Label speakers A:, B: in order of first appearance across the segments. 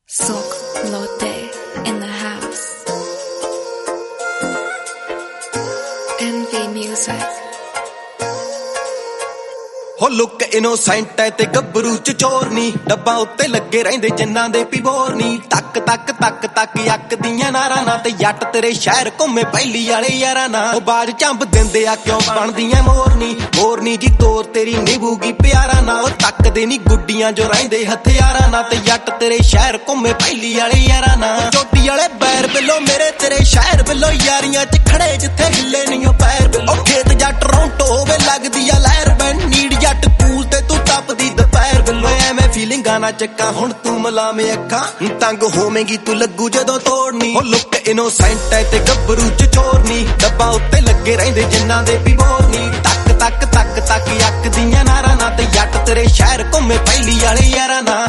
A: Sok Lotte in the house. Envy music.
B: ਹੋ look innocent ਐ ਤੇ ਗੱਭਰੂ ਚ ਚੋਰ ਨੀ ਡੱਬਾ ਉੱਤੇ ਲੱਗੇ ਰਹਿੰਦੇ ਜਿੰਨਾਂ ਦੇ ਪਿਬੋਰ ਨੀ ਤੱਕ ਤੱਕ ਤੱਕ ਤੱਕ ਅੱਕ ਦੀਆਂ ਨਾਰਾਂ ਨਾ ਤੇ ਜੱਟ ਤੇਰੇ ਸ਼ਹਿਰ ਘੁੰਮੇ ਪਹਿਲੀ ਵਾਲੇ ਯਾਰਾਂ ਨਾ ਉਹ ਬਾਜ ਚੰਬ ਦਿੰਦੇ ਆ ਕਿਉਂ ਬਣਦੀਆਂ ਮੋਰਨੀ ਜੀ ਤੋਰ ਤੇਰੀ ਨਿਭੂਗੀ ਪਿਆਰਾ ਨਾ ਉਹ ਤੱਕਦੇ ਨੀ ਗੁੱਡੀਆਂ ਜੋ ਰਹਿੰਦੇ ਹਥਿਆਰਾਂ ਨਾ ਤੇ ਜੱਟ ਤੇਰੇ ਸ਼ਹਿਰ ਘੁੰਮੇ ਪਹਿਲੀ ਵਾਲੇ ਯਾਰਾਂ ਨਾ ਚੋਟੀ ਵਾਲੇ ਬੈਰ ਬਿੱਲੋ ਮੇਰੇ ਤੇਰੇ ਸ਼ਹਿਰ ਬਿੱਲੋ ਯਾਰੀਆਂ ਚ ਖੜੇ ਜਿੱਥੇ ਹਿੱਲੇ ਨਹੀਂ ਉਹ ਪੈਰ ਬਿੱਲੋ ਖੇਤ ਜੱਟ ਟੋਰਾਂਟੋ ਹੋਵੇ ਲੱਗਦੀ ਆ ਲਹਿਰ ਬੈਨ ਨੀੜ ਜੱਟ ਕੂਲ ਤੇ ਤੂੰ ਟੱਪਦੀ ਦੁਪਹਿਰ ਬਿੱਲੋ ਐਵੇਂ ਫੀਲਿੰਗਾਂ ਨਾ ਚੱਕਾਂ ਹੁਣ ਤੂੰ ਮਲਾਵੇਂ ਅੱਖਾਂ ਤੰਗ ਹੋਵੇਂਗੀ ਤੂੰ ਲੱਗੂ ਜਦੋਂ ਤੋੜਨੀ ਉਹ ਲੁੱਕ ਇਨੋਸੈਂਟ ਐ ਤੇ ਗੱਭਰੂ ਚ ਚੋਰਨੀ ਡੱਬਾ ਉੱਤੇ ਲੱਗੇ ਰਹਿੰਦੇ ਜਿੰਨਾਂ ਦੇ ਪਿਬੋਰਨੀ ਤੱਕ ਤੱਕ ਤੱਕ ਤੱਕ ਅੱਕ ਦੀਆਂ ਨਾਰਾਂ ਨਾ ਤੇ ਜੱਟ ਤੇਰੇ ਸ਼ਹਿਰ ਘੁੰਮੇ ਪਹਿਲੀ ਵਾਲੇ ਯਾਰਾਂ ਨਾ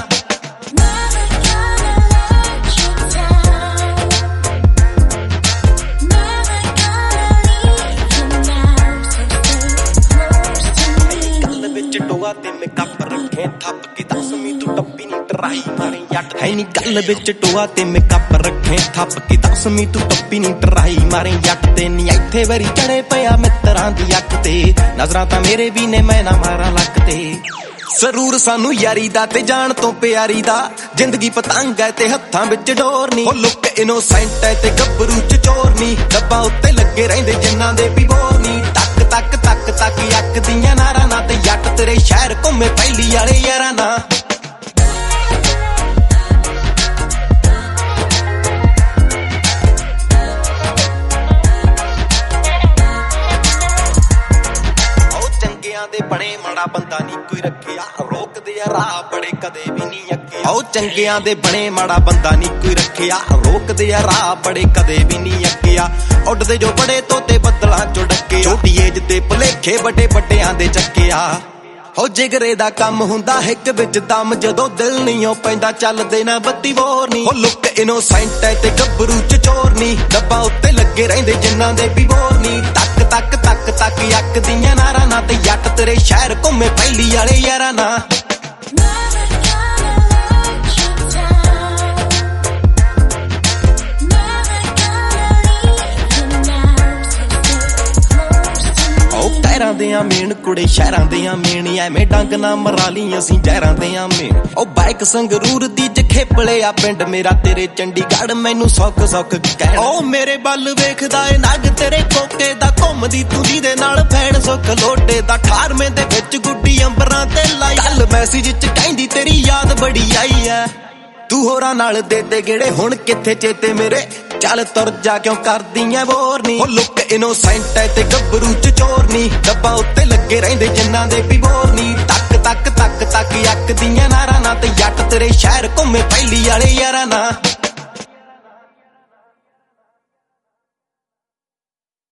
B: ਟੋਆ ਤੇ ਮੈਂ ਕੱਪ ਰੱਖੇ ਥੱਪ ਕੇ ਦਸਵੀਂ ਤੂੰ ਟੱਪੀ ਨੀ ਟਰਾਈ ਮਾਰੇ ਜੱਟ ਹੈ ਨੀ ਗੱਲ ਵਿੱਚ ਟੋਆ ਤੇ ਮੈਂ ਕੱਪ ਰੱਖੇ ਥੱਪ ਕੇ ਦਸਵੀਂ ਤੂੰ ਟੱਪੀ ਨੀ ਟਰਾਈ ਮਾਰੇ ਜੱਟ ਤੇ ਨੀ ਇੱਥੇ ਵਰੀ ਚੜੇ ਪਿਆ ਮਿੱਤਰਾਂ ਦੀ ਅੱਖ ਤੇ ਨਜ਼ਰਾਂ ਤਾਂ ਮੇਰੇ ਵੀ ਨੇ ਮੈਂ ਨਾ ਮਾਰਾਂ ਲੱਕ ਤੇ ਜ਼ਰੂਰ ਸਾਨੂੰ ਯਾਰੀ ਦਾ ਤੇ ਜਾਣ ਤੋਂ ਪਿਆਰੀ ਦਾ ਜ਼ਿੰਦਗੀ ਪਤੰਗ ਐ ਤੇ ਹੱਥਾਂ ਵਿੱਚ ਡੋਰ ਨੀ ਉਹ ਲੁੱਕ ਇਨੋਸੈਂਟ ਐ ਤੇ ਗੱਭਰੂ ਚ ਚੋਰਨੀ ਡੱਬਾ ਉੱਤੇ ਲੱਗੇ ਰਹਿੰਦੇ ਜਿੰਨਾਂ ਦੇ ਪਿਬੋਰ ਨੀ ਤੱਕ ਤੱਕ ਤੱਕ ਤੱਕ ਅੱਕ ਦੀਆਂ ਨਾਰਾਂ ਨਾ ਤੇ ਜੱਟ ਤੇਰੇ ਸ਼ਹਿਰ ਘੁੰਮੇ ਪਹਿਲੀ ਵਾਲੇ ਯਾਰਾਂ ਨਾ ਦੇ ਬਣੇ ਮਾੜਾ ਬੰਦਾ ਨੀ ਕੋਈ ਰੱਖਿਆ ਰੋਕਦੇ ਆ ਰਾਹ ਬੜੇ ਕਦੇ ਵੀ ਨਹੀਂ ਅੱਕਿਆ ਉਹ ਚੰਗਿਆਂ ਦੇ ਬਣੇ ਮਾੜਾ ਬੰਦਾ ਨੀ ਕੋਈ ਰੱਖਿਆ ਰੋਕਦੇ ਆ ਰਾਹ ਬੜੇ ਕਦੇ ਵੀ ਨਹੀਂ ਅੱਕਿਆ ਉੱਡਦੇ ਜੋ ਬੜੇ ਤੋਤੇ ਬੱਦਲਾਂ ਚੋਂ ਡੱਕੇ ਛੋਟੀ ਏਜ ਤੇ ਭੁਲੇਖੇ ਵੱਡੇ ਵੱਡਿਆਂ ਦੇ ਚੱਕਿਆ ਹੋ ਜਿਗਰੇ ਦਾ ਕੰਮ ਹੁੰਦਾ ਹਿੱਕ ਵਿੱਚ ਦਮ ਜਦੋਂ ਦਿਲ ਨਹੀਂ ਉਹ ਪੈਂਦਾ ਚੱਲਦੇ ਨਾ ਬੱਤੀ ਵੋਰ ਨੀ ਉਹ ਲੁੱਕ ਇਨੋਸੈਂਟ ਐ ਤੇ ਗੱਭਰੂ ਚ ਚੋਰਨੀ ਡੱਬਾ ਉੱਤੇ ਲੱਗੇ ਰਹਿੰਦੇ ਜਿੰਨਾਂ ਦੇ ਪਿਬੋਰ ਨੀ ਤੱਕ ਤੱਕ ਤੱਕ ਤੱਕ ਅੱਕ ਦੀਆਂ ਨਾਰਾਂ ਨਾ ਤੇ ਜੱਟ ਤੇਰੇ ਸ਼ਹਿਰ ਘੁੰਮੇ ਪਹਿਲੀ ਵਾਲੇ ਯਾਰਾਂ ਨਾ ਸ਼ਹਿਰਾਂ ਦੇ ਆ ਮੇਨ ਕੁੜੇ ਸ਼ਹਿਰਾਂ ਦੇ ਆ ਮੇਨ ਐਵੇਂ ਡੰਗ ਨਾ ਮਰਾ ਲਈ ਅਸੀਂ ਜ਼ਹਿਰਾਂ ਦੇ ਆ ਮੇਨ ਉਹ ਬਾਈਕ ਸੰਗਰੂਰ ਦੀ ਜਖੇਪਲੇ ਆ ਪਿੰਡ ਮੇਰਾ ਤੇਰੇ ਚੰਡੀਗੜ੍ਹ ਮੈਨੂੰ ਸੌਕ ਸੌਕ ਕਹਿਣ ਉਹ ਮੇਰੇ ਵੱਲ ਵੇਖਦਾ ਏ ਨਗ ਤੇਰੇ ਕੋਕੇ ਦਾ ਘੁੰਮਦੀ ਤੂੰ ਜਿਹਦੇ ਨਾਲ ਫੈਣ ਸੁੱਖ ਲੋਟੇ ਦਾ 18ਵੇਂ ਦੇ ਵਿੱਚ ਗੁੱਡੀ ਅੰਬਰਾਂ ਤੇ ਲਾਈ ਕੱਲ ਮੈਸੇਜ ਚ ਕਹਿੰਦੀ ਤੇਰੀ ਯਾਦ ਬੜੀ ਆਈ ਐ ਤੂੰ ਹੋਰਾਂ ਨਾਲ ਦੇ ਗੇੜੇ ਹੁਣ ਕਿੱਥੇ ਚੇਤੇ ਮੇਰੇ ਚੱਲ ਤੁਰ ਜਾ ਕਿਉਂ ਕਰਦੀ ਐ ਬੋਰ ਨੀ ਉਹ ਲੁੱਕ ਇਨੋਸੈਂਟ ਐ ਤੇ ਗੱਭਰੂ ਚ ਚੋਰਨੀ ਡੱਬਾ ਉੱਤੇ ਲੱਗੇ ਰਹਿੰਦੇ ਜਿੰਨਾਂ ਦੇ ਪਿਬੋਰ ਨੀ ਤੱਕ ਤੱਕ ਤੱਕ ਤੱਕ ਅੱਕ ਦੀਆਂ ਨਾਰਾਂ ਨਾ ਤੇ ਜੱਟ ਤੇਰੇ ਸ਼ਹਿਰ ਘੁੰਮੇ ਪਹਿਲੀ ਵਾਲੇ ਯਾਰਾਂ ਨਾ